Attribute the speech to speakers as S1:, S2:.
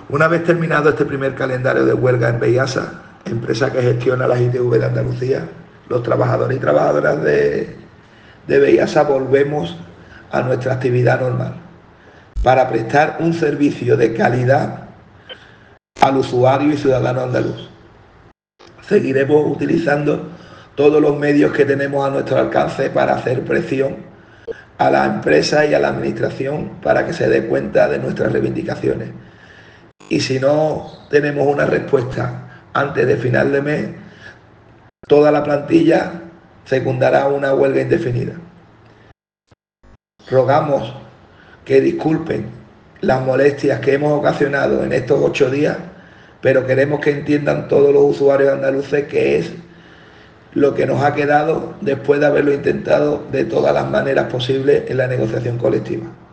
S1: Una vez terminado este primer calendario de huelga en BEIASA, empresa que gestiona las ITV de Andalucía, los trabajadores y trabajadoras de BEIASA volvemos a nuestra actividad normal para prestar un servicio de calidad al usuario y ciudadano andaluz. Seguiremos utilizando todos los medios que tenemos a nuestro alcance para hacer presión a la empresa y a la administración para que se dé cuenta de nuestras reivindicaciones. Y si no tenemos una respuesta antes de final de mes, toda la plantilla secundará una huelga indefinida. Rogamos que disculpen las molestias que hemos ocasionado en estos 8 días, pero queremos que entiendan todos los usuarios andaluces que es lo que nos ha quedado después de haberlo intentado de todas las maneras posibles en la negociación colectiva.